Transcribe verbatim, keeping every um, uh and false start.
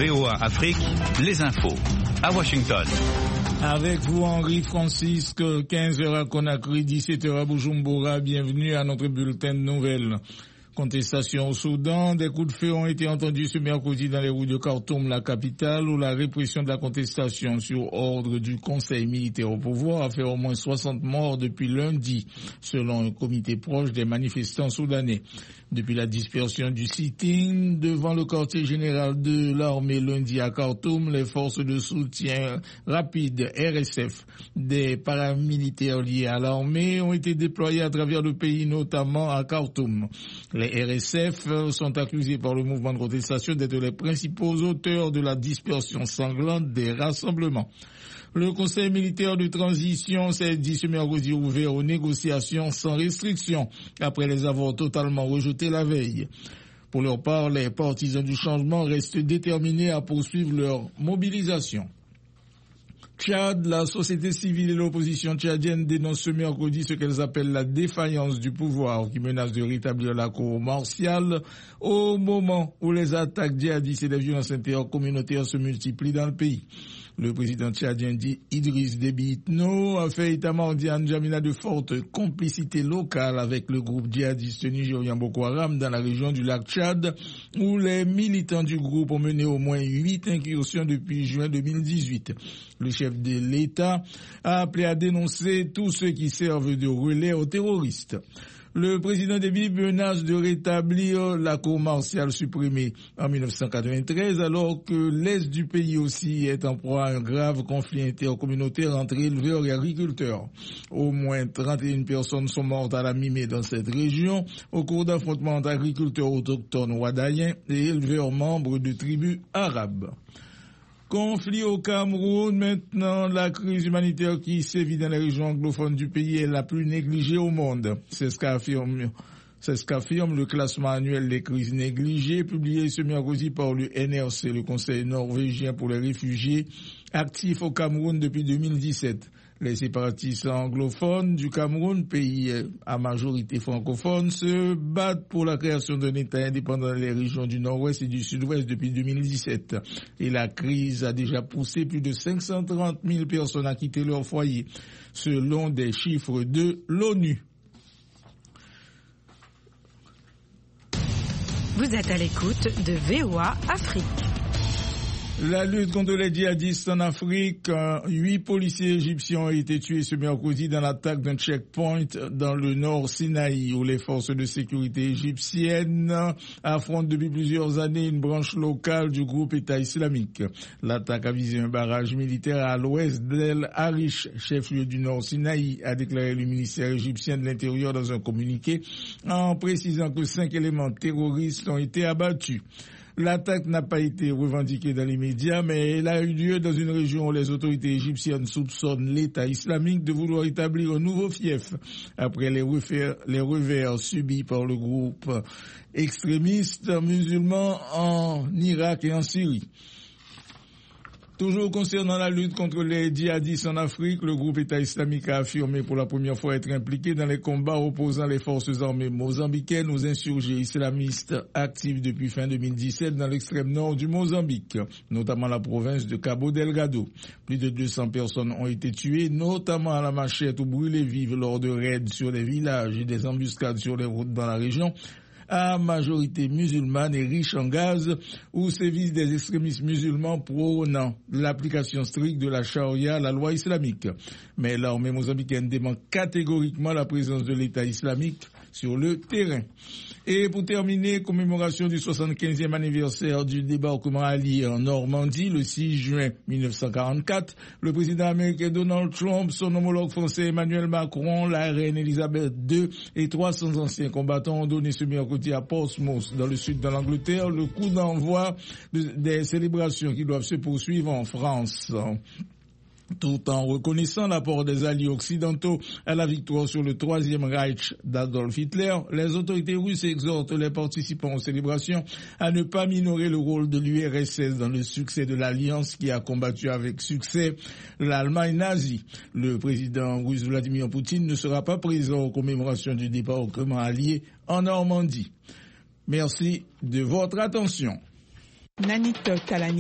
V O A Afrique, les infos. À Washington. Avec vous, Henri Francisque, quinze heures à Conakry, dix-sept heures à Bujumbura. Bienvenue à notre bulletin de nouvelles. Contestation au Soudan, des coups de feu ont été entendus ce mercredi dans les rues de Khartoum, la capitale, où la répression de la contestation sur ordre du Conseil militaire au pouvoir a fait au moins soixante morts depuis lundi, selon un comité proche des manifestants soudanais. Depuis la dispersion du sit-in devant le quartier général de l'armée lundi à Khartoum, les forces de soutien rapide R S F des paramilitaires liés à l'armée ont été déployés à travers le pays, notamment à Khartoum. Les R S F sont accusés par le mouvement de contestation d'être les principaux auteurs de la dispersion sanglante des rassemblements. Le Conseil militaire de transition s'est dit ce mercredi ouvert aux négociations sans restriction, après les avoir totalement rejetés la veille. Pour leur part, les partisans du changement restent déterminés à poursuivre leur mobilisation. Tchad, la société civile et l'opposition tchadienne dénoncent ce mercredi ce qu'elles appellent la défaillance du pouvoir qui menace de rétablir la cour martiale au moment où les attaques djihadistes et les violences intercommunautaires se multiplient dans le pays. Le président tchadien dit Idriss Déby Itno a fait état mardi à N'Djamena de fortes complicités locales avec le groupe djihadiste nigérian Boko Haram dans la région du lac Tchad, où les militants du groupe ont mené au moins huit incursions depuis juin deux mille dix-huit. Le chef de l'État a appelé à dénoncer tous ceux qui servent de relais aux terroristes. Le président Déby menace de rétablir la cour martiale supprimée en mille neuf cent quatre-vingt-treize, alors que l'est du pays aussi est en proie à un grave conflit intercommunautaire entre éleveurs et agriculteurs. Au moins trente et une personnes sont mortes à la mi-mai dans cette région au cours d'affrontements entre agriculteurs autochtones ouadayens et éleveurs membres de tribus arabes. Conflit au Cameroun, maintenant la crise humanitaire qui sévit dans les régions anglophones du pays est la plus négligée au monde. C'est ce qu'affirme, c'est ce qu'affirme le classement annuel des crises négligées publié ce mercredi par le N R C, le Conseil norvégien pour les réfugiés, actif au Cameroun depuis deux mille dix-sept. Les séparatistes anglophones du Cameroun, pays à majorité francophone, se battent pour la création d'un État indépendant dans les régions du nord-ouest et du sud-ouest depuis deux mille dix-sept. Et la crise a déjà poussé plus de cinq cent trente mille personnes à quitter leur foyer, selon des chiffres de l'ONU. Vous êtes à l'écoute de V O A Afrique. La lutte contre les djihadistes en Afrique, huit policiers égyptiens ont été tués ce mercredi dans l'attaque d'un checkpoint dans le nord Sinaï, où les forces de sécurité égyptiennes affrontent depuis plusieurs années une branche locale du groupe État islamique. L'attaque a visé un barrage militaire à l'ouest d'El Arish, chef-lieu du nord Sinaï, a déclaré le ministère égyptien de l'Intérieur dans un communiqué, en précisant que cinq éléments terroristes ont été abattus. L'attaque n'a pas été revendiquée dans les médias, mais elle a eu lieu dans une région où les autorités égyptiennes soupçonnent l'État islamique de vouloir établir un nouveau fief après les revers, les revers subis par le groupe extrémiste musulman en Irak et en Syrie. Toujours concernant la lutte contre les djihadistes en Afrique, le groupe État islamique a affirmé pour la première fois être impliqué dans les combats opposant les forces armées mozambicaines aux insurgés islamistes actifs depuis fin deux mille dix-sept dans l'extrême nord du Mozambique, notamment la province de Cabo Delgado. Plus de deux cents personnes ont été tuées, notamment à la machette ou brûlées vives lors de raids sur des villages et des embuscades sur les routes dans la région, à majorité musulmane et riche en gaz, où sévissent des extrémistes musulmans prônant l'application stricte de la charia, la loi islamique. Mais l'armée mozambicaine dément catégoriquement la présence de l'État islamique sur le terrain. Et pour terminer, commémoration du soixante-quinzième anniversaire du débarquement allié en Normandie, le six juin mille neuf cent quarante-quatre, le président américain Donald Trump, son homologue français Emmanuel Macron, la reine Elisabeth deux et trois cents anciens combattants ont donné ce mercredi à Portsmouth, dans le sud de l'Angleterre, le coup d'envoi des célébrations qui doivent se poursuivre en France. Tout en reconnaissant l'apport des alliés occidentaux à la victoire sur le troisième Reich d'Adolf Hitler, les autorités russes exhortent les participants aux célébrations à ne pas minorer le rôle de l'U R S S dans le succès de l'alliance qui a combattu avec succès l'Allemagne nazie. Le président russe Vladimir Poutine ne sera pas présent aux commémorations du débarquement allié en Normandie. Merci de votre attention. Nanit Talani